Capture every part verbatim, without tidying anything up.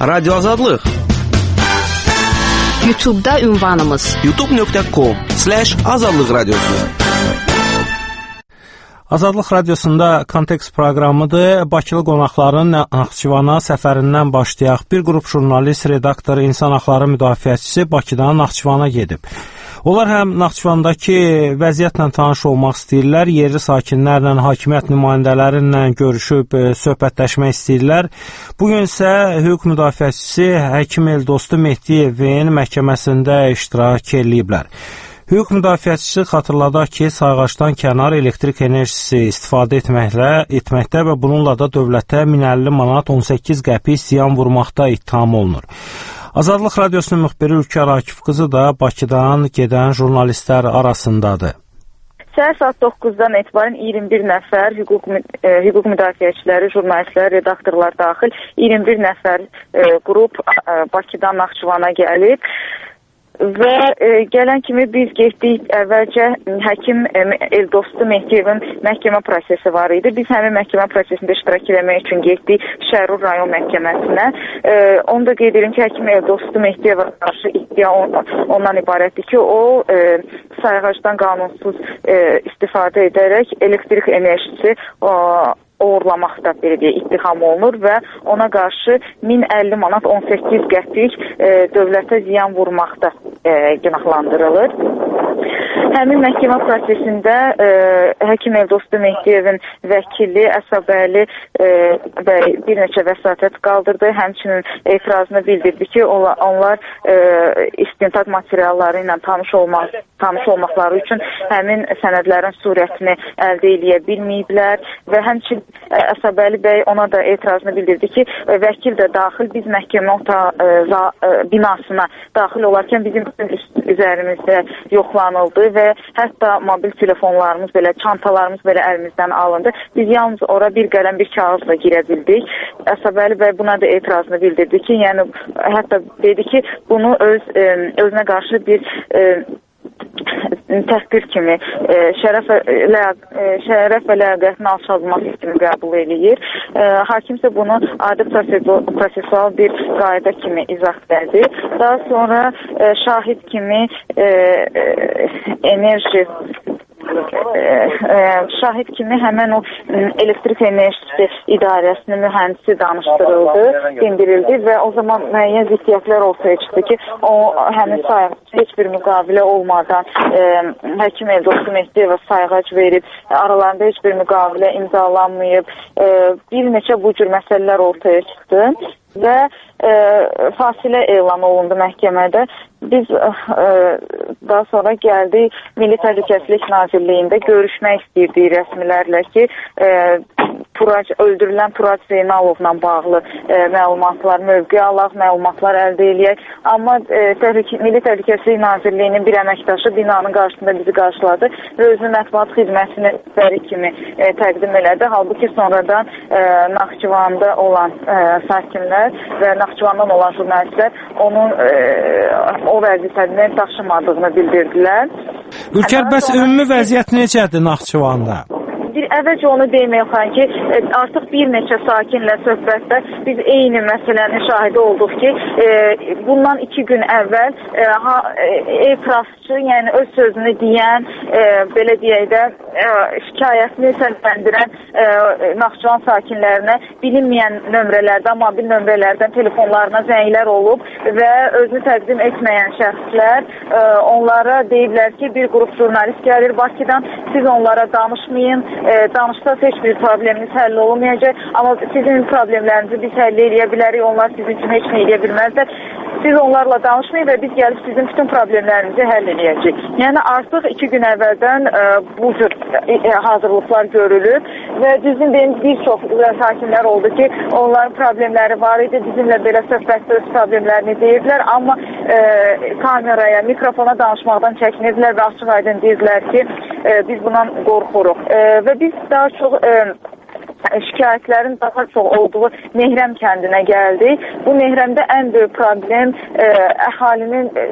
Radio Azadlıq. YouTube'da ünvanımız youtube nöqtə com slash azadlıq radiosu. Azadlıq Radiosunda Kontekst proqramıdır. Bakılı qonaqların Naxçıvana səfərindən başlayaq. Bir qrup jurnalist, redaktor, insan haqları müdafiəçisi Bakıdan Naxçıvana gedib. Onlar həm Naxçıvandakı vəziyyətlə tanış olmaq istəyirlər, yerli sakinlərlə, hakimiyyət nümayəndələri ilə görüşüb söhbətləşmək istəyirlər. Bugün isə hüquq müdafiəçisi həkim Eldostu Mehdiyevin məhkəməsində iştirak ediblər. Hüquq müdafiəçisi xatırladaq ki, sayğacdan kənar elektrik enerjisi istifadə etməklə, etməkdə və bununla da dövlətə min əlli manat on səkkiz qəpik ziyan vurmaqda ittiham olunur. Azadlıq Radiosunun müxbiri Ülkər Akif qızı da Bakıdan gedən jurnalistlər arasındadır. Səhər saat doqquzdan etibarən iyirmi bir nəfər hüquq, e, hüquq müdafiəçiləri, jurnalistlər, redaktorlar daxil iyirmi bir nəfər e, qrup e, Bakıdan Naxçıvana gəlib. Və e, gələn kimi biz getdik, əvvəlcə həkim e, Eldostu Mehdiyevin məhkəmə prosesi var idi. Biz həmin məhkəmə prosesində iştirak etmək üçün getdik Şərur rayon məhkəməsinə. E, onu da qeyd edim ki, həkim Eldostu Mehdiyevə qarşı iddia on, ondan ibarətdir ki, o e, sayğacdan qanunsuz e, istifadə edərək elektrik enerjisi o, uğurlamaqda belə deyə ittiham olunur və ona qarşı min əlli manat on səkkiz qəpik e, dövlətə ziyan vurmaqda e, günahlandırılır. Həmin məhkəmə prosesində e, həkim Eldostu Mehdiyevin vəkili Əsəbəli e, və bir neçə vəsatət qaldırdı. Həmçinin etirazını bildirdi ki, onlar e, istintaq materialları ilə tanış olmaq, tanış olmaqları üçün həmin sənədlərin surətini əldə edə bilməyiblər və həmçinin Əsəbəli bəy ona da etirazını bildirdi ki, vəkil də daxil biz məhkəmə binasına daxil olarkən bizim üzərimizdə yoxlanıldı və hətta mobil telefonlarımız belə, çantalarımız belə əlimizdən alındı. Biz yalnız ora bir qələm, bir kağızla girə bildik. Əsəbəli bəy buna da etirazını bildirdi ki, yəni hətta dedi ki, bunu öz özünə qarşı bir e, təhqir kimi, e, şərəf, lə, e, şərəf və ləyaqətin alçaldılması kimi qəbul eləyir. E, hakim isə bunu adi prosesual bir qayda kimi izah edir. Daha sonra e, şahid kimi e, e, enerji e, e, şahid kimi həmən o elektrik enerjisi idarəsinin mühəndisi danışdırıldı, dindirildi və o zaman müəyyən ziddiyyətlər ortaya çıxdı ki, o həmin sayğac heç bir müqavilə olmadan e, həkim Eldostu Mehdiyevə sayğac verib, aralarında heç bir müqavilə imzalanmayıb, e, bir neçə bu cür məsələlər ortaya çıxdı və e, fasilə elan olundu məhkəmədə. Biz e, daha sonra gəldik Milli Təhlükəsizlik Nazirliyində görüşmək istəyirdik rəsmilərlə ki, e, Turac, öldürülən Turac Zeynalovla bağlı e, məlumatlar, mövqe alaq, məlumatlar əldə eləyək. Amma e, təhlük Milli Təhlükəsizlik Nazirliyinin bir əməkdaşı binanın qarşısında bizi qarşıladı və özünün mətbuat xidmətini bəri kimi e, təqdim elədi. Halbuki sonradan e, Naxçıvanda olan e, sakinlər və Naxçıvandan olan jurnalistlər onun e, o vəzifəni daşımadığını bildirdilər. Ülkər, bəs ümumi vəziyyət necədir Naxçıvanda? Bir əvvəlcə onu demək oxan ki, artıq bir neçə sakinlə söhbətdə biz eyni məsələnin şahidi olduq ki, e, bundan iki gün əvvəl e, ha, etirafçı, yəni öz sözünü deyən, e, belə deyək də, e, şikayətini səsləndirən e, Naxçıvan sakinlərinə bilinməyən nömrələrdən, mobil nömrələrdən telefonlarına zənglər olub və özünü təqdim etməyən şəxslər e, onlara deyiblər ki, bir qrup jurnalist gəlir Bakıdan, siz onlara danışmayın, E, danışsaq heç bir probleminiz həll olmayacaq, amma sizin problemlərinizi biz həll edə bilərik, onlar sizin üçün heç nə edə bilməzlər. Siz onlarla danışmayın və biz gəlib sizin bütün problemlərinizi həll edəcəyik. Yəni artıq iki gün əvvəldən e, bu cür e, hazırlıqlar görülür və düzgün deyim, bir çox sakinlər oldu ki, onların problemləri var idi, bizimlə belə söhbətdə öz problemlərini deyirlər, amma e, kameraya, mikrofona danışmaqdan çəkinirlər və açıq aydın deyirlər ki, e, biz bundan qorxuruq. E, və biz daha çox e, şikayətlərin daha çox olduğu Nehrəm kəndinə gəldik. Bu Nehrəmdə ən böyük problem e, əhalinin e,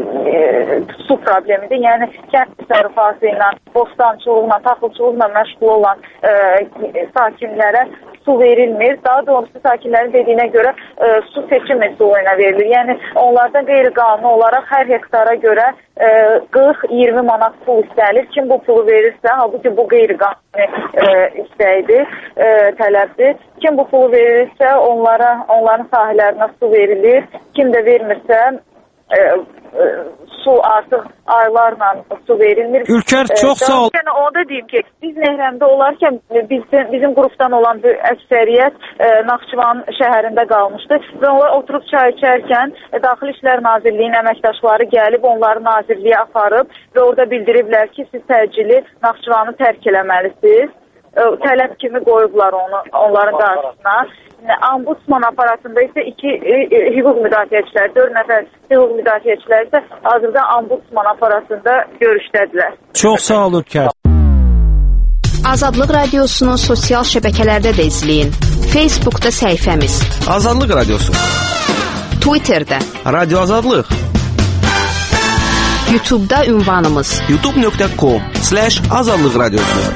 e, su problemidir. Yəni kənd təsərrüfatı ilə, bostançılıqla, taxılçılıqla məşğul olan e, sakinlərə su verilmir. Daha doğrusu sakinlərin dediyinə görə e, su seçim məhsulu ilə verilir. Yəni onlardan qeyri-qanuni olaraq hər hektara görə e, qırx iyirmi manat pul istənilir. Kim bu pulu verirsə, halbuki bu qeyri-qanuni e, istəyidir, e, tələbdir. Kim bu pulu verirsə, onlara, onların sahələrinə su verilir. Kim də vermirsə, e, e, su artıq aylarla su verilmir. Ülker, çox sağ ol. Yəni onu da deyim ki, biz Nehrəmdə olarkən bizim, bizim qrupdan olan bir əksəriyyət e, Naxçıvan şəhərində qalmışdı və onlar oturub çay içərkən e, Daxili İşlər Nazirliyinin əməkdaşları gəlib onları nazirliyə aparıb və orada bildiriblər ki, siz təcili Naxçıvanı tərk eləməlisiniz. E, tələb kimi qoyublar onu onların qarşısına. Ombudsman aparatında isə iki e, e, hüquq müdafiəçilər, dörd nəfər hüquq müdafiəçilər isə hazırda ombudsman aparatında görüşdədirlər. Çox sağ ol Ülker. Azadlıq Radiosunu sosial şəbəkələrdə də izləyin. Facebookda səhifəmiz Azadlıq Radiosu, Twitterdə Radio Azadlıq, YouTube'da ünvanımız youtube nöqtə com slash azadlıq radiosu.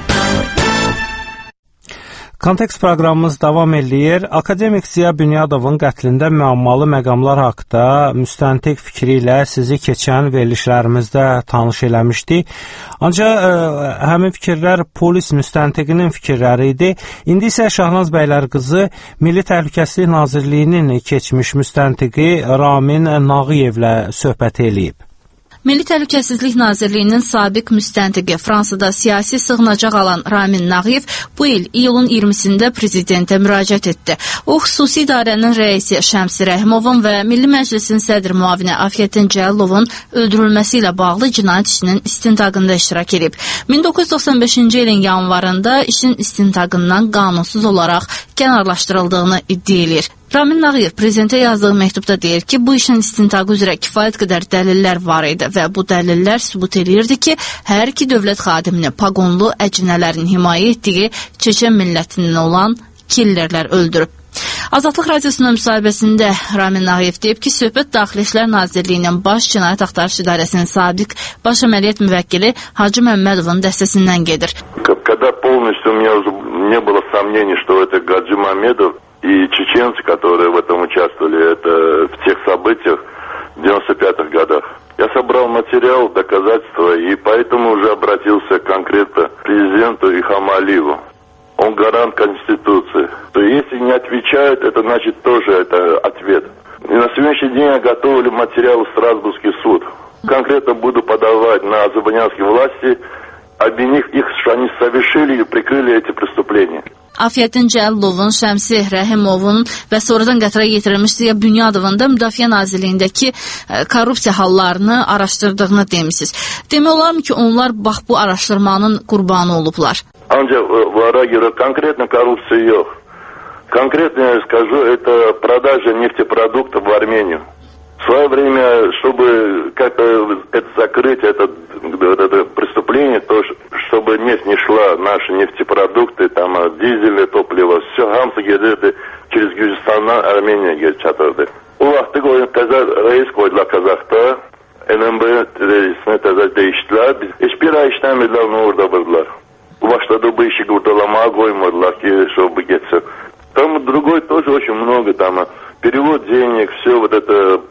Kontekst proqramımız davam eləyir. Akademik Ziya Bünyadovun qətlində müəmmalı məqamlar haqqında müstəntiq fikri ilə sizi keçən verilişlərimizdə tanış eləmişdik. Ancaq ə, həmin fikirlər polis müstəntiqinin fikirləri idi. İndi isə Şahnaz bəylər qızı Milli Təhlükəsizlik Nazirliyinin keçmiş müstəntiqi Ramin Nağıyevlə söhbət eləyib. Milli Təhlükəsizlik Nazirliyinin sabiq müstəntiqi Fransada siyasi sığınacaq alan Ramin Nağıyev bu il iyulun iyirmisində prezidentə müraciət etdi. O, xüsusi idarənin rəisi Şəmsi Rəhimovun və Milli Məclisin sədr müavini Afiyətin Cəllovun öldürülməsi ilə bağlı cinayət işinin istintaqında iştirak edib. min doqquz yüz doxsan beşinci ilin yanvarında işin istintaqından qanunsuz olaraq kənarlaşdırıldığını iddia edir. Ramin Nağıyev prezidentə yazdığı məktubda deyir ki, bu işin istintaqı üzrə kifayət qədər dəlillər var idi və bu dəlillər sübut edirdi ki, hər iki dövlət xadimini paqonlu əcinələrin himayə etdiyi Çeçen millətindən olan killerlər öldürüb. Azadlıq Radiosunun müsahibəsində Ramin Nağıyev deyib ki, söhbət Daxili İşlər Nazirliyinin Baş Cinayət Axtarış İdarəsinin sabiq baş əməliyyat müvəkkili Hacı Məmmədovun dəstəsindən gedir. Когда полностью у меня уже не было сомнений, что это Гаджи Мамедов и чеченцы, которые в этом участвовали, это в тех событиях в девяносто пятых годах. Я собрал материал, доказательства, и поэтому уже обратился конкретно к президенту Ильхаму Алиеву. Он гарант Конституции. То если не отвечают, это значит тоже это ответ. И на сегодняшний день я готовлю материал в Страсбургский суд. Конкретно буду подавать на азербайджанские власти, обвинив их, что они совершили и прикрыли эти преступления. Afiyətin Cəllovun, Şəmsi Rəhimovun və sonradan qətlə yetirilmiş Ziya Bünyadovun da Müdafiə Nazirliyindəki korrupsiya hallarını araşdırdığını demişsiniz. Demək olar mı ki, onlar bax bu araşdırmanın qurbanı olublar? Ancaq vara görə конкретно коррупция yok. Конкретно я скажу, это продажа нефтепродуктов в Армению. В свое время, чтобы как-то это закрыть, это, это преступление, то чтобы нефть не шла, наши нефтепродукты, там дизельное топливо, все Хамса gelirdi, через Gürcistan'dan Armenia'ya çatırdı. O vakti reis koydular Kazak'ta, N M B reisine tezahür değiştiler. Hiçbir ay işlemediler, onu orada vurdular. Başladı bu işi kurtalamaya koymadılar ki, чтобы geçsin. Там другой тоже очень много, там перевод денег, все вот это,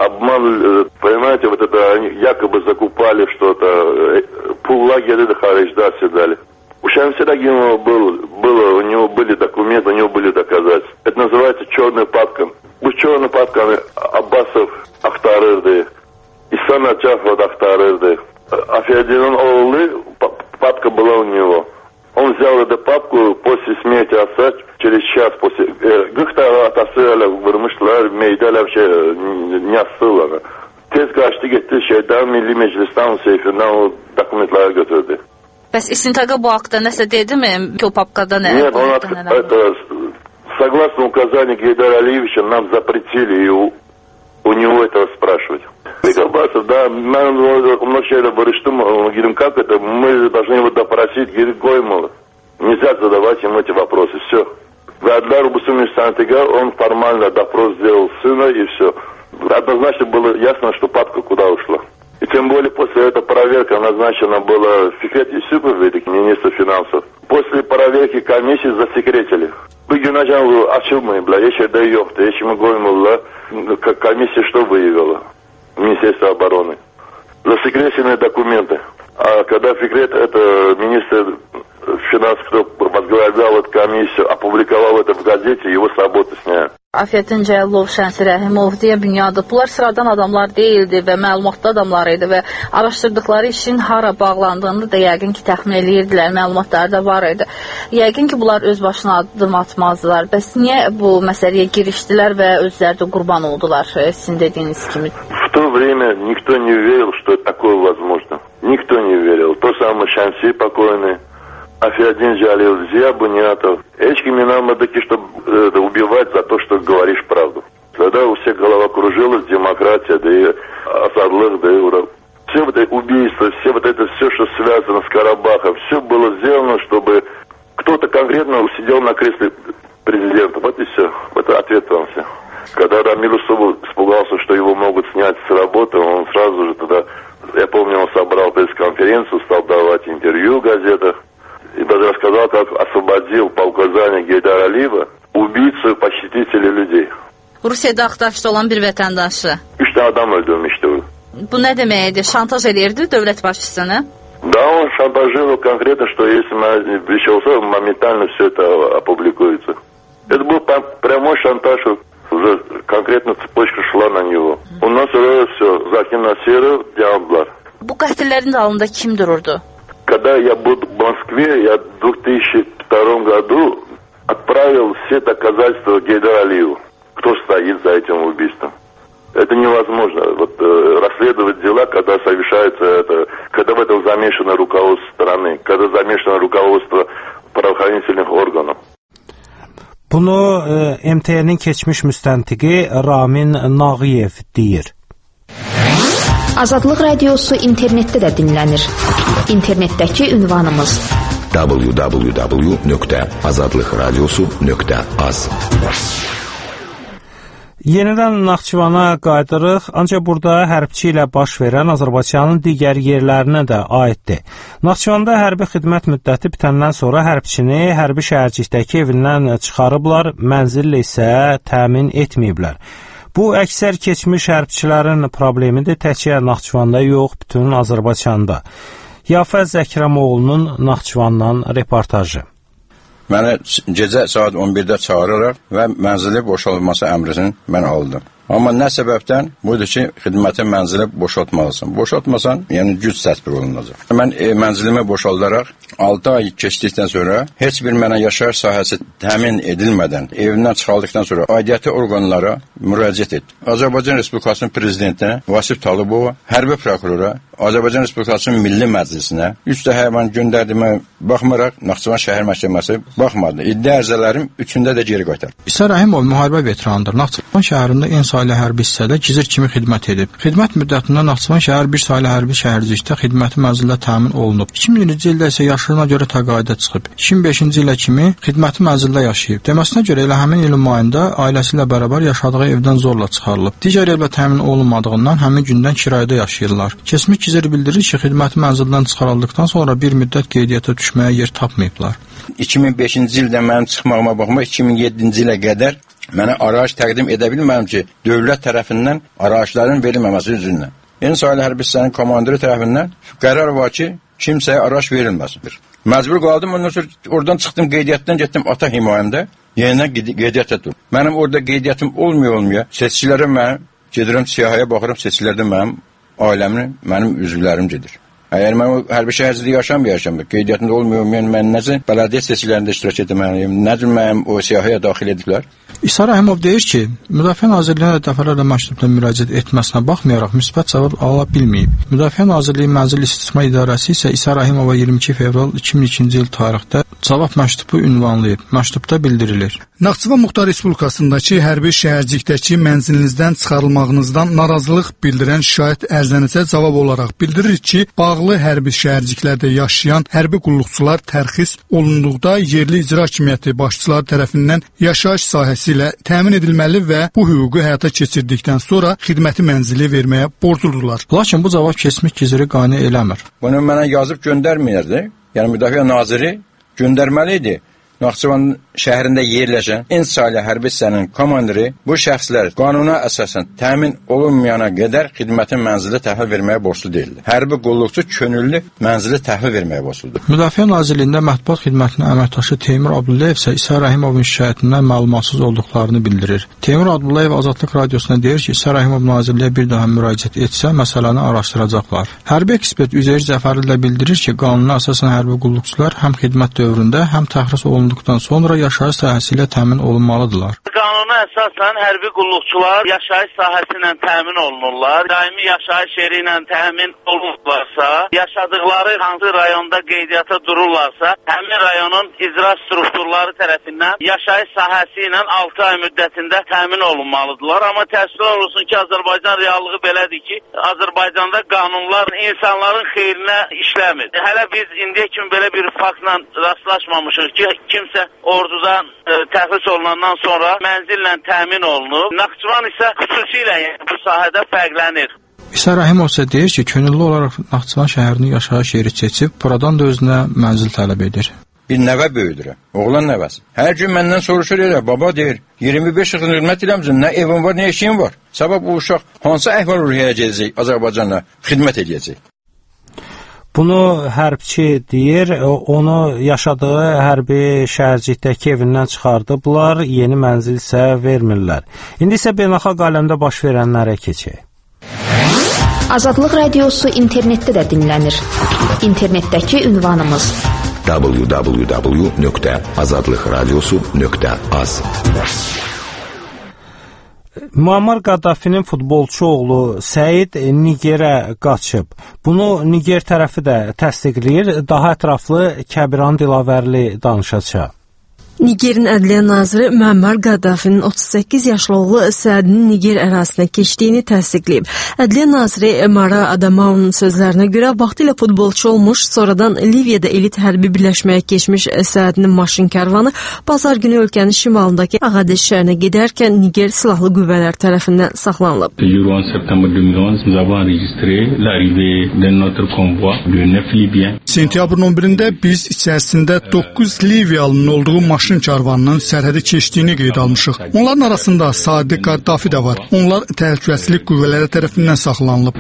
обман, понимаете, вот это, они якобы закупали что-то, пуллагеры харижда все дали. У Шамси Рагимова был, было, у него были документы, у него были доказательства. Это называется черный папка. Bu черный папка Аббасов aktarırdı, İhsan Açafov aktarırdı. Афиадин'in oğlu, папка была у него. Он взял эту папку после смерти отца, через час после... Gıhta atası vurmuşlar, meydeler şey ne asıllar. Tez kaçtı gitti şeyden, Milli Meclis'ten, seyfinden o dokumentleri götürdü. Bəs istintaqa bu haqda nəsə dedi mi? Ki o papkada nə? Нет, он, это, согласно указанию Гейдара Алиевича, нам запретили и у, у него это спрашивать. Бекарбасов, да, много şeyler barıştım, говорим, как это, мы должны его допросить, говорит, Гоймова. Нельзя задавать ему эти вопросы, все. Для Рубусуми Сантига он формально допрос сделал сына, и все. Однозначно было ясно, что папка куда ушла. И тем более после этой проверки назначена была Фикет Юсупов, министр финансов. После проверки комиссии засекретили. Bugün hocam açılmayıblar, hiç yerde yoktu, hiç mi koymadılar. Комиссия что выявила? Министерство обороны. Засекреченные документы. А когда Фикрет, это министр финансов, кто возглавлял эту комиссию, опубликовал это в газете, его с работы сняли. Afiyətin Cəlilov, Şənsi Rəhimov deyə bünyadı. Bunlar sıradan adamlar deyildi və məlumatlı adamlar idi və araşdırdıkları işin hara bağlandığını da yəqin ki, təxmin edirdilər, məlumatları da var idi. Yəqin ki, bunlar öz başına addım atmazdılar. Bəs niyə bu məsələyə girişdilər və özləri də qurban oldular, sizin dediyiniz kimi? В то время никто не верил, что такое возможно. Никто не верил. То самое Шанси покойный, Афиадин Джалил, Зия Бунятов. Эчки Минамадыки, чтобы э, убивать за то, что говоришь правду. Тогда у всех голова кружилась, демократия, да и Асадлых, да и Урал. Все вот это убийства, все вот это, все, что связано с Карабахом, все было сделано, чтобы кто-то конкретно усидел на кресле президента. Вот и все. Вот ответ вам все. Когда Рамиль Усубов испугался, что его могут снять с работы, он сразу же тогда, я помню, он собрал пресс-конференцию, стал давать интервью в газетах. И даже рассказал, как освободил по указанию Гейдара Алиева убийцу и похитителя людей. Rusiyada axtarışda olan bir vətəndaşı. Üç tane adam öldürmüştü. Bu nə deməkdir? Şantaj edirdi dövlət başçısını? Да, он шантажировал конкретно, что если пришелся, моментально все это опубликуется. Это был прямой шантаж, уже конкретно цепочка шла на него. У нас уже все, Закин Насиров, Диамблар. Bu qətillərin dalında kim dururdu? Когда я был в Москве, я в две тысячи втором году отправил все доказательства Гейдару Алиеву, кто стоит за этим убийством. Это невозможно. Вот э, расследовать дела, когда совершается это, когда в этом замешано руководство страны, когда замешано руководство правоохранительных органов. Bunu e, M T N'nin keçmiş müstəntiqi Ramin Nağıyev deyir. Azadlıq Radiosu internetdə də dinlənir. İnternetdəki ünvanımız w w w nöqtə azadlıq radiosu nöqtə az. Yenidən Naxçıvana qayıdırıq, ancaq burada hərbçi ilə baş verən Azərbaycanın digər yerlərinə də aiddir. Naxçıvanda hərbi xidmət müddəti bitəndən sonra hərbçini hərbi şəhərcikdəki evindən çıxarıblar, mənzillə isə təmin etməyiblər. Bu, əksər keçmiş hərbçilərin problemidir, təkcə Naxçıvanda yox, bütün Azərbaycanda. Yafəz Əkrəmoğlu'nun Naxçıvandan reportajı. Mənə gecə saat on birdə çağırırlar və mənzili boşaltması əmrini mən aldım. Amma nə səbəbdən? Budur ki, xidmətin mənzili boşaltmalısın. Boşaltmasan, yəni güc tətbiq olunacaq. Mən e, mənzilimi boşaldaraq altı ay keçdikdən sonra heç bir mənə yaşayış sahəsi təmin edilmədən evindən çıxaldıqdan sonra aidiyyəti orqanlara müraciət etdim. Azərbaycan Respublikasının prezidentinə Vasif Talıbova, hərbi prokurora, Azərbaycan Respublikasının Milli Məclisinə üç dəfə mən göndərdimə baxmaraq Naxçıvan şəhər məhkəməsi baxmadı. İddia ərizələrim üçündə də geri qaytardı. İsa Rəhimov müharibə veteranıdır. Naxçıvan şəhərində en saylı hərbi hissədə gizir kimi xidmət edib. Xidmət müddətində Naxçıvan şəhər bir saylı hərbi şəhərcikdə xidməti mənzildə təmin olunub. iki min birinci ildə isə yaşına görə təqaüdə çıxıb. iki min beşinci ilə kimi xidməti mənzildə yaşayıb. Deməsinə görə elə həmin ilin mayında ailəsi ilə bərabər yaşadığı evdən zorla çıxarılıb. Digər evlə təmin olunmadığından həmin gündən kirayədə yaşayırlar. Keçmiş gizir bildirir ki, xidməti mənzildən çıxarıldıqdan sonra bir müddət qeydiyyata düşməyə yer tapmayıblar. iki min beşinci ildə mənim çıxmağıma baxma, iki min yeddinci ilə qədər mənə araç təqdim edə bilməm ki, dövlət tərəfindən araçların verilməməsi üzündən. En saylı hərbi hissənin komandiri tərəfindən qərar var ki, kimsəyə araç verilməsin. Məcbur qaldım, ondan sonra oradan çıxdım, qeydiyyatdan getdim ata himayəmdə, yenidən qeydiyyata dur. Mənim orada qeydiyyatım olmuyor-olmuyor, seçkilərə mənim, gedirəm siyahıya baxıram, seçkilərdə mənim ailəmin, mənim üzvlərim gedir. Əgər mən o hərbi şəhərcikdə yaşamayacam, qeydiyyatında olmuyor-olmuyor, mən necə bələdiyyə seçkilərində iştirak etməliyim, necə mənim o siyahıya daxil ediblər? İsa Rəhimov deyir ki, Müdafiə Nazirliyinə dəfələrlə məktubla müraciət etməsinə baxmayaraq müsbət cavab ala bilməyib. Müdafiə Nazirliyi Mənzil İstismar İdarəsi isə İsa Rəhimova iyirmi iki fevral iki min ikinci il tarixdə cavab məktubu ünvanlayıb. Məktubda bildirilir. Naxçıvan Muxtar Respublikasındakı hərbi şəhərcikdəki mənzilinizdən çıxarılmağınızdan narazılıq bildirən şikayət ərizənizə cavab olaraq bildirir ki, bağlı hərbi şəhərciklərdə yaşayan hərbi qulluqçular tərxis olunduqda yerli icra hakimiyyəti başçıları tərəfindən yaşayış sahəsi ilə təmin edilməli və bu hüququ həyata keçirdikdən sonra xidməti mənzili verməyə borcludular. Lakin bu cavab keçmiş giziri qane eləmir. Bunu mənə yazıb göndərməyərdi. Yəni Müdafiə Naziri göndərməli idi. Naxçıvan şəhərində yerləşən İnsali hərbi hissənin komandiri bu şəxslər qanuna əsasən təmin olunmayana qədər xidmətin mənzili təhvil verməyə borclu deyildir. Hərbi qulluqçu könüllü mənzili təhvil verməyə borcludur. Müdafiə Nazirliyində mətbuat xidmətinin əməkdaşı Teymur Abdullayev isə İsa Rəhimovun şikayətindən məlumatsız olduqlarını bildirir. Teymur Abdullayev Azadlıq Radiosuna deyir ki, İsa Rəhimov Nazirliyə bir daha müraciət etsə, məsələni araşdıracaqlar. Hərbi ekspert Üzeyir Cəfərli də bildirir ki, qanuna əsasən hərbi qulluqçular həm xidmət dövründə, həm təxris olunduqdan sonra yaşayış sahəsi ilə təmin olunmalıdırlar. Qanuna əsasən hərbi qulluqçular yaşayış sahəsi ilə təmin olunurlar. Daimi yaşayış yeri ilə təmin olunurlarsa, yaşadıkları hansı rayonda qeydiyyata dururlarsa, həmin rayonun icra strukturları tərəfindən yaşayış sahəsi ilə altı ay müddətində təmin olunmalıdırlar. Amma təəssüf olsun ki, Azərbaycan reallığı belədir ki, Azərbaycanda qanunlar insanların xeyrinə işləmir. Hələ biz indiyə kimi belə bir faktla rastlaşmamışıq ki, kimsə ordudan e, təxris olunandan sonra mənzillə təmin olunub. Naxçıvan isə xüsusilə yəni, bu sahədə fərqlənir. İsa Rəhimov isə deyir ki, könüllü olaraq Naxçıvan şəhərini yaşayış yeri seçib, buradan da özünə mənzil tələb edir. Bir nəvə böyüdürəm, oğlan nəvəsi. Hər gün məndən soruşur elə, baba deyir, iyirmi beş il xidmət eləmsin, nə evin var, nə eşiyin var. Sabah bu uşaq hansı əhval-ruhiyyəyə gələcək, Azərbaycanla xidmət edəcək. Bunu hərbçi deyir, onu yaşadığı hərbi şəhərcikdəki evindən çıxardıblar, yeni mənzil isə vermirlər. İndi isə beynəlxalq aləmdə baş verənlərə keçək. Azadlıq Radiosu internetdə də dinlənir. İnternetdəki ünvanımız w w w nöqtə azadlıq radiosu nöqtə az. Muammar Qaddafinin futbolçu oğlu Səid Nigerə qaçıb. Bunu Niger tərəfi də təsdiqləyir. Daha ətraflı Kəbiran Dilavərli danışacaq. Nigerin Ədliyyə naziri Muammar Qaddafinin otuz səkkiz yaşlı oğlu Səidin Niger ərazisinə keçdiyini təsdiqləyib. Ədliyyə naziri Mara Adamaunun sözlərinə görə vaxtilə futbolçu olmuş, sonradan Liviyada elit hərbi birləşməyə keçmiş Səidin maşın kərvanı bazar günü ölkənin şimalındakı Ağadəş şəhərinə gedərkən Niger silahlı qüvvələr tərəfindən saxlanılıb. Sentyabrın on birində biz içərisində doqquz Liviyalının olduğu maşın karvanının sərhədi keçdiyini qeyd almışıq. Onların arasında Sadiq Qaddafi də var. Onlar təhlükəsizlik qüvvələri tərəfindən saxlanılıb.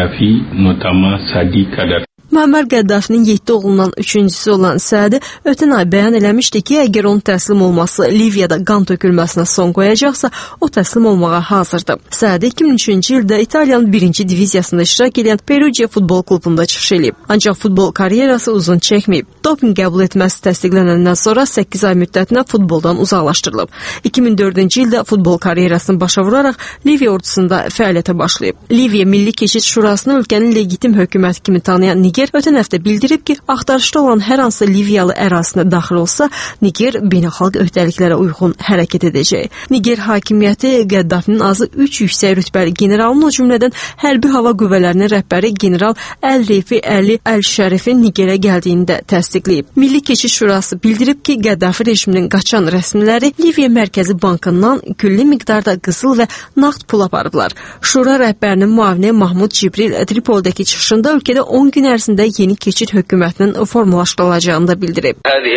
Muammar Qaddafinin yeddi oğlundan üçüncüsü olan Sədi ötən ay bəyan eləmişdi ki, əgər onun təslim olması Liviyada qan tökülməsinə son qoyacaqsa, o təslim olmağa hazırdır. Sədi iki min üçüncü ildə İtaliyanın birinci diviziyasında iştirak edən Perugia futbol klubunda çıxış edib. Ancaq futbol karyerası uzun çəkməyib. Doping qəbul etməsi təsdiqlənəndən sonra səkkiz ay müddətinə futboldan uzaqlaşdırılıb. iki min dördüncü ildə futbol karyerasını başa vuraraq Liviya ordusunda fəaliyyətə başlayıb. Liviya Milli Keşid Şurasını ölkənin legitim hökumət kimi tanıyan Niger ötən həftə bildirib ki, axtarışda olan hər hansı Liviyalı ərazisinə daxil olsa, Niger beynəlxalq öhdəliklərə uyğun hərəkət edəcək. Niger hakimiyyəti Qəddafinin azı üç yüksək rütbəli generalın, o cümlədən hərbi hava qüvvələrinin rəhbəri general Əl-Refi Əli Əl-Şərifin Nigerə gəldiyini də təsdiqləyib. Milli Keşid Şurası bildirib ki, Qəddafi rejiminin qaçan rəsmiləri Liviya Mərkəzi Bankından külli miqdarda qızıl və nağd pul aparıblar. Şura rəhbərinin müavini Mahmud Cibril Tripolidəki çıxışında ölkədə on gün ərzində yeni keçid hökumətinin formalaşdırılacağını da bildirib.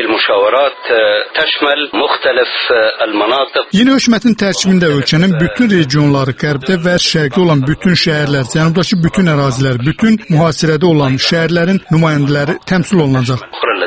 Yeni hökumətin tərkibində ölkənin bütün regionları, qərbdə və şərqdə olan bütün şəhərlər, cənubdakı bütün ərazilər, bütün mühasirədə olan şəhərlərin nümayəndələri təmsil olunacaq.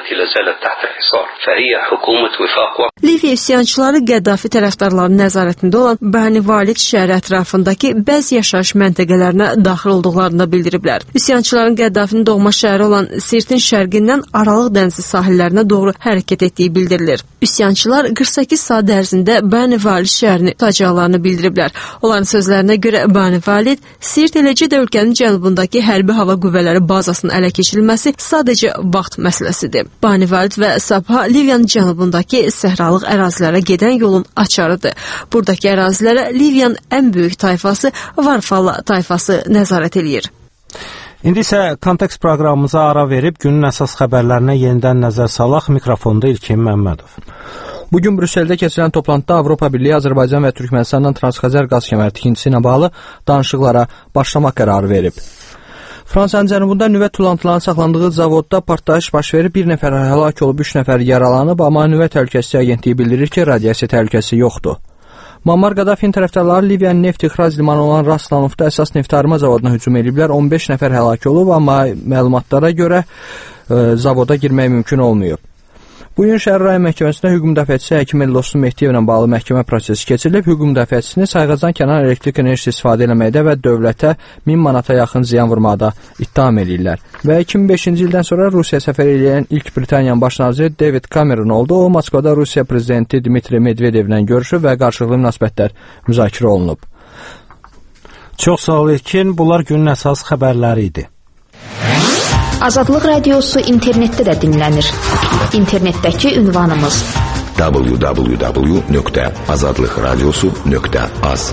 Liviya üsyançıları Qəddafi tərəfdarlarının nəzarətində olan Bəni Valid şəhəri ətrafındakı bəzi yaşayış məntəqələrinə daxil olduqlarını da bildiriblər. Üsyançıların Qəddafinin doğma şəhəri olan Sirtin şərqindən Aralıq dənizi sahillərinə doğru hərəkət etdiyi bildirilir. Üsyançılar qırx səkkiz saat ərzində Bəni Valid şəhərini tutacaqlarını bildiriblər. Onların sözlərinə görə Bəni Valid, Sirt eləcə də ölkənin cənubundakı hərbi hava qüvvələri bazasının ələ keçirilməsi sadəcə vaxt məsələsidir. Bəni Valid və Sabha Liviyanın cənubundakı səhralıq ərazilərə gedən yolun açarıdır. Buradakı ərazilərə Liviyanın ən böyük tayfası Varfalla tayfası nəzarət eləyir. İndi isə Kontekst proqramımıza ara verib günün əsas xəbərlərinə yenidən nəzər salaq. Mikrofonda İlkin Məmmədov. Bugün Brüsseldə keçirilən toplantıda Avropa Birliyi Azərbaycan və Türkmənistandan Transkazar qaz kəməri tikintisi ilə bağlı danışıqlara başlamaq qərarı verib. Fransanın cənubunda nüvə tullantılarının saxlandığı zavodda partlayış baş verib, bir nəfər həlak olub, üç nəfər yaralanıb, amma nüvə təhlükəsizliyi agentliyi bildirir ki, radiasiya təhlükəsi yoxdur. Muammar Qaddafinin tərəfdarları Liviyanın neft ixrac limanı olan Ras Lanufda əsas neftarıma zavoduna hücum ediblər. on beş nəfər həlak olub, amma məlumatlara görə e, zavoda girmək mümkün olmayıb. Bu gün Şəhər rayon məhkəməsində hüquq müdafiəçisi həkim Eldostu Mehdiyevlə bağlı məhkəmə prosesi keçirilib. Hüquq müdafiəçisini sayğacdan kənar elektrik enerjisi istifadə etməkdə və dövlətə min manata yaxın ziyan vurmaqda ittiham edirlər. Və iki min beşinci ildən sonra Rusiya səfər edən ilk Britaniyanın baş naziri David Cameron oldu. O, Moskvada Rusiya prezidenti Dmitri Medvedevlə görüşüb və qarşılıqlı münasibətlər müzakirə olunub. Çox sağ ol İlkin, bunlar günün əsas xəbərləri idi. Azadlıq Radiosu internetdə də dinlənir. İnternetdəki ünvanımız w w w nöqtə azadlıq radiosu nöqtə az.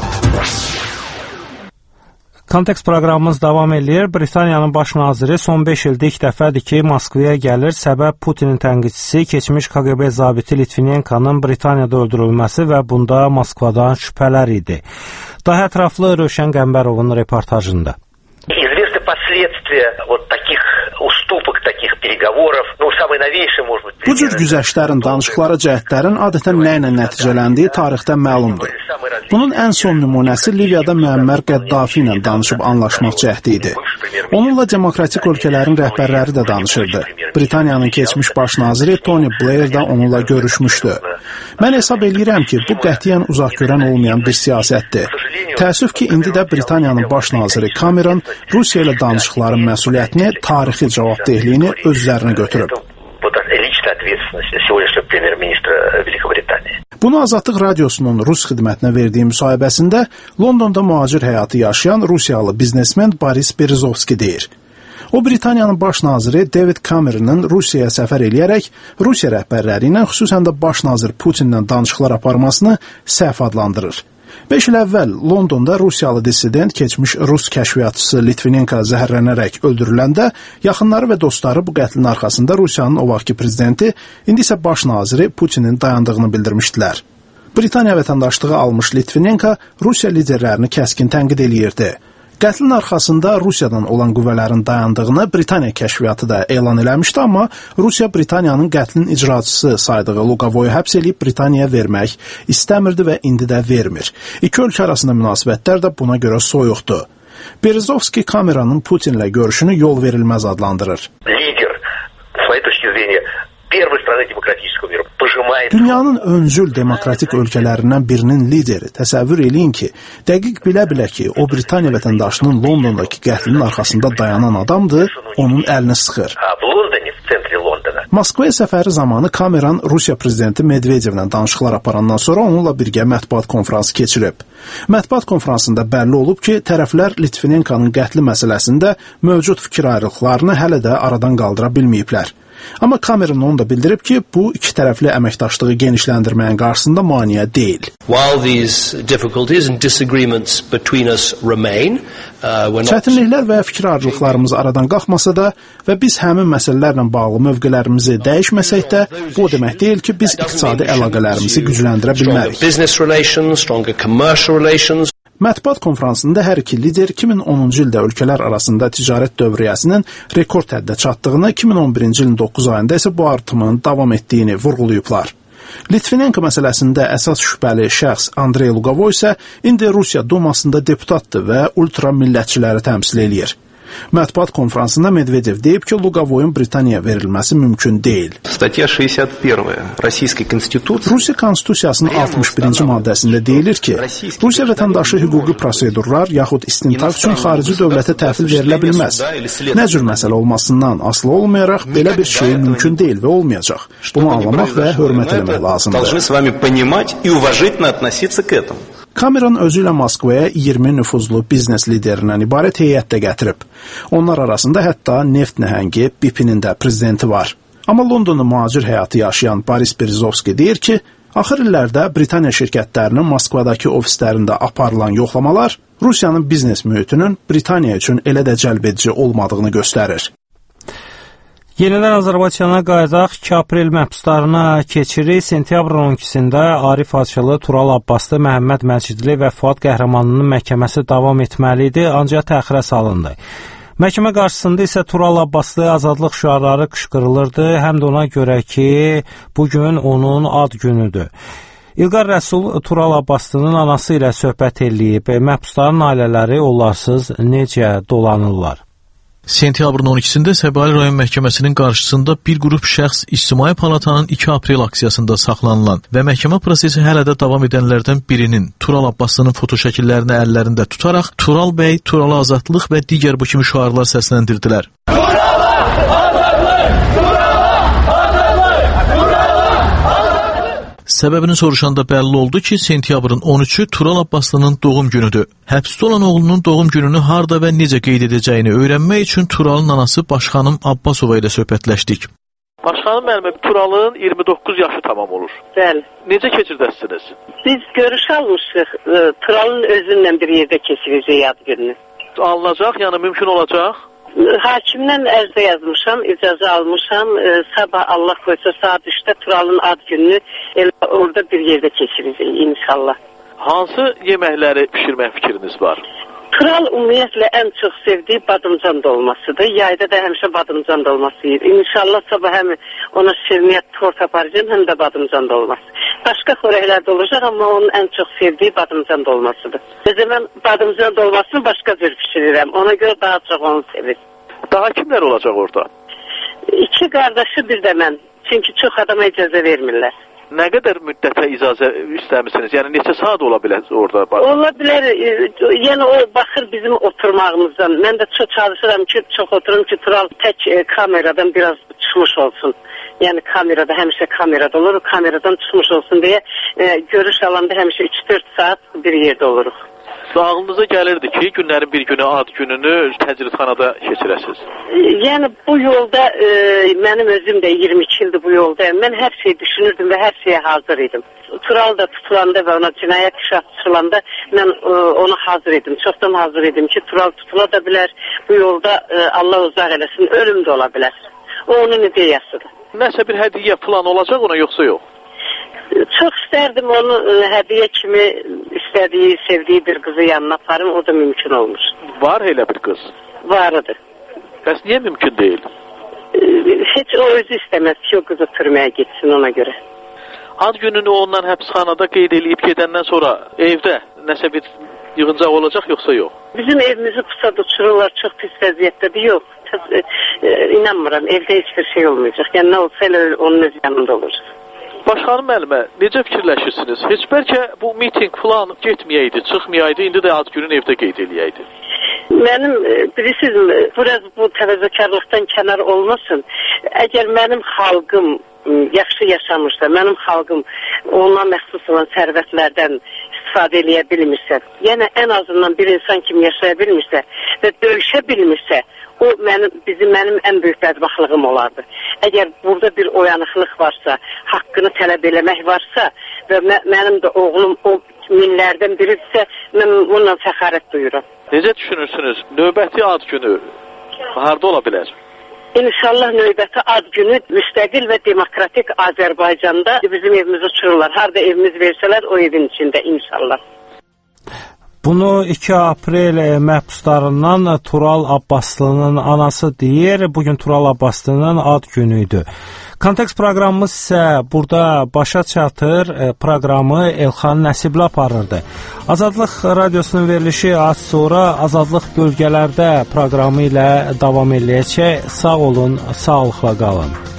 Kontekst proqramımız davam edir. Britaniyanın baş naziri son beş ildə ilk dəfədir ki, Moskvaya gəlir. Səbəb Putinin tənqidçisi, keçmiş K G B zabiti Litvinenkanın Britaniyada öldürülməsi və bunda Moskvadan şübhələr idi. Daha ətraflı Rövşən Qəmbərovun reportajında. Известны последствия вот таких уступок, таких переговоров. Ну, самый новейший, может быть, Bu cür güzəştlərin, danışıqları cəhətlərin adətən nə ilə nəticələndiyi tarixdən məlumdur. Bunun ən son nümunəsi Liviyada Müəmmər Qəddafi ilə danışıb anlaşmaq cəhdi idi. Onunla demokratik ölkələrin rəhbərləri də danışırdı. Britaniyanın keçmiş baş naziri Tony Blair da onunla görüşmüşdü. Mən hesab edirəm ki, bu qətiyyən uzaq görən olmayan bir siyasətdir. Təəssüf ki, indi də Britaniyanın baş naziri Cameron Rusiya ilə danışıqların məsuliyyətini, tarixi cavabdehliyini öz üzərinə götürüb. Bunu Azadlıq Radiosunun Rus xidmətinə verdiyi müsahibəsində Londonda mühacir həyatı yaşayan Rusiyalı biznesmen Boris Berezovski deyir. O, Britaniyanın baş naziri David Cameron'ın Rusiyaya səfər eləyərək Rusiya rəhbərləri ilə, xüsusən də baş nazir Putinlə danışıqlar aparmasını səhv adlandırır. beş il əvvəl Londonda Rusiyalı dissident, keçmiş Rus kəşfiyyatçısı Litvinenko zəhərlənərək öldürüləndə yaxınları və dostları bu qətlin arxasında Rusiyanın o vaxtki prezidenti, indi isə baş naziri Putinin dayandığını bildirmişdilər. Britaniya vətəndaşlığı almış Litvinenko Rusiya liderlərini kəskin tənqid eləyirdi. Qətlin arxasında Rusiyadan olan qüvvələrin dayandığını Britaniya kəşfiyyatı da elan eləmişdi, amma Rusiya Britaniyanın qətlin icraçısı saydığı Luqavoyu həbs eləyib Britaniyaya vermək istəmirdi və indi də vermir. İki ölkə arasında münasibətlər də buna görə soyuqdur. Berezovski Cameron'ın Putinlə görüşünü yol verilməz adlandırır. Lider, с моей точки зрения, первой страны демократического мира. Dünyanın öncül demokratik ölkələrindən birinin lideri. Təsəvvür eləyin ki, dəqiq bilə-bilə ki, o Britaniya vətəndaşının Londondakı qətlinin arxasında dayanan adamdır, onun əlini sıxır. Moskvaya səfəri zamanı Cameron Rusiya prezidenti Medvedevlə danışıqlar aparandan sonra onunla birgə mətbuat konfransı keçirib. Mətbuat konfransında bəlli olub ki, tərəflər Litvinenkanın qətli məsələsində mövcud fikir ayrılıqlarını hələ də aradan qaldıra bilməyiblər. Amma Cameron onu da bildirib ki, bu iki tərəfli əməkdaşlığı genişləndirməyin qarşısında maneə deyil. Çətinliklər və fikir ayrılıqlarımız aradan qalxmasa da və biz həmin məsələlərlə bağlı mövqelərimizi dəyişməsək də, bu o demək deyil ki, biz iqtisadi əlaqələrimizi gücləndirə bilmərik. Mətbuat konfransında hər iki lider iki min onuncu ildə ölkələr arasında ticarət dövriyyəsinin rekord həddə çatdığını, iki min on birinci ilin doqquz ayında isə bu artımın davam etdiyini vurğulayıblar. Litvinenko məsələsində əsas şübhəli şəxs Andrey Luqavoy isə indi Rusiya Dumasında deputatdır və ultra millətçiləri təmsil eləyir. Mətbuat konfransında Medvedev deyib ki, Luqavoyun Britaniyaya verilməsi mümkün deyil. Rusiya Konstitusiyasının altmış birinci maddəsində deyilir ki, Rusiya vətəndaşı hüquqi prosedurlar yaxud istintaq üçün xarici dövlətə təhvil verilə bilməz. Nə cür məsələ olmasından asılı olmayaraq belə bir şey mümkün deyil və olmayacaq. Bunu anlamaq və hörmət eləmək lazımdır. Cameron özü ilə Moskvaya iyirmi nüfuzlu biznes liderindən ibarət heyət də gətirib. Onlar arasında hətta neft nəhəngi B P-nin də prezidenti var. Amma Londonda mühacir həyatı yaşayan Boris Berezovski deyir ki, axır illərdə Britaniya şirkətlərinin Moskvadakı ofislərində aparılan yoxlamalar Rusiyanın biznes mühitinin Britaniya üçün elə də cəlbedici olmadığını göstərir. Yenidən Azərbaycana qayıdaq, iki aprel məhbuslarına keçirik. Sentyabrın on ikisində Arif Hacılı, Tural Abbaslı, Məhəmməd Məcidli və Fuad Qəhrəmanlının məhkəməsi davam etməli idi, ancaq təxirə salındı. Məhkəmə qarşısında isə Tural Abbaslı azadlıq şüarları qışqırılırdı, həm də ona görə ki, bugün onun ad günüdür. İlqar Rəsul Tural Abbaslı'nın anası ilə söhbət eləyib, məhbusların ailələri onlarsız necə dolanırlar? Sentyabrın on ikisində Səbail rayon məhkəməsinin qarşısında bir qrup şəxs İctimai Palatanın iki aprel aksiyasında saxlanılan və məhkəmə prosesi hələ də davam edənlərdən birinin Tural Abbaslı'nın fotoşəkillərini əllərində tutaraq Tural bəy, Turala azadlıq və digər bu kimi şüarlar səsləndirdilər. Səbəbini soruşanda bəlli oldu ki, sentyabrın on üçü Tural Abbaslı'nın doğum günüdür. Həbsdə olan oğlunun doğum gününü harda və necə qeyd edəcəyini öyrənmək üçün Turalın anası Başxanım Abbasova ilə söhbətləşdik. Başxanım müəllimə, Turalın iyirmi doqquz yaşı tamam olur. Bəli. Necə keçirdəsiniz? Biz görüş almışıq, Turalın özünlə bir yerdə keçirəcək ad gününü. Alınacaq, yəni mümkün olacaq? Hakimdən ərizə yazmışam, icazə almışam. E, sabah Allah qoysa saat üçdə Turalın ad gününü elə orada bir yerdə keçirəcək inşallah. Hansı yeməkləri pişirmək fikriniz var? Tural ümumiyyətlə ən çox sevdiyi badımcan dolmasıdır. Yayda da həmişə badımcan dolması yiyir. İnşallah sabah həm ona şirniyyət tort aparacağım, həm də badımcan dolması. Başqa xörəklər də olacaq, amma onun ən çox sevdiyi badımcan dolmasıdır. Özə mən badımcan dolmasını başqa cür pişirirəm. Ona görə daha çox onu sevir. Daha kimlər olacaq orada? İki qardaşı, bir də mən. Çünki çox adama icazə vermirlər. Nə qədər müddətə icazə istəmisiniz? Yəni neçə saat ola bilər orada? Ola bilər. Yəni o baxır bizim oturmağımızdan. Mən də çox çalışıram ki, çox oturum ki, Tural tək e, kameradan biraz çıxmış olsun. Yəni kamerada, həmişə kamerada olur, kameradan çıxmış olsun deyə e, görüş alanda həmişə üç dörd saat bir yerdə oluruq. Ağlınıza gəlirdi ki, günlərin bir günü ad gününü təcridxanada keçirəsiniz. Yəni bu yolda e, mənim özüm də iyirmi iki ildir bu yoldayım. Mən hər şeyi düşünürdüm və hər şeyə hazır idim. Tural da tutulanda və ona cinayət işi açılanda mən e, ona hazır idim. Çoxdan hazır idim ki, Tural tutula da bilər. Bu yolda e, Allah uzaq eləsin, ölüm də ola bilər. O onun ideyasıdır. Nəsə bir hədiyyə plan olacaq ona, yoxsa yox? Çox istərdim onu e, hədiyyə kimi istədiyi, sevdiyi bir qızı yanına aparım, o da mümkün olmuş. Var elə bir qız? Varıdı. Bəs niyə mümkün deyil? E, heç o özü istəməz ki, o qızı türməyə getsin ona görə. Ad gününü ondan həbsxanada qeyd eləyib gedəndən sonra evdə nəsə bir yığıncaq olacaq, yoxsa yox? Bizim evimizi pusat uçururlar, çox pis vəziyyətdədir, yox. E, e, inanmıram, evdə heç bir şey olmayacaq. Yəni nə olsa elə onun öz yanında olacaq. Başxanım müəllimə, necə fikirləşirsiniz? Heç bəlkə bu miting falan getməyəydi, çıxmayaydı, indi də ad günün evdə qeyd eləyəydi. Mənim, bilirsiniz, biraz bu təvəzzökarlıqdan kənar olmasın. Əgər mənim xalqım yaxşı yaşamışsa, mənim xalqım ona məxsus olan sərvətlərdən istifadə eləyə bilmirsə, yəni ən azından bir insan kimi yaşaya bilmirsə və döyüşə bilmirsə, o mənim, bizim mənim ən böyük bədbaxtlığım olardı. Əgər burada bir oyanıqlıq varsa, haqqını tələb eləmək varsa və mə mənim də oğlum o minlərdən biridirsə, mən bununla fəxarət duyuram. Necə düşünürsünüz? Növbəti ad günü harda ola bilər? İnşallah növbəti ad günü müstəqil və demokratik Azərbaycanda bizim evimizi uçururlar. Harda evimiz versələr o evin içində inşallah. Bunu iki aprel məhbuslarından Tural Abbaslı'nın anası deyir. Bugün Tural Abbaslı'nın ad günüydü. Kontekst proqramımız isə burada başa çatır. Proqramı Elxan Nəsibli aparırdı. Azadlıq radiosunun verilişi az sonra Azadlıq bölgələrdə proqramı ilə davam eləyəcək. Sağ olun, sağlıqla qalın.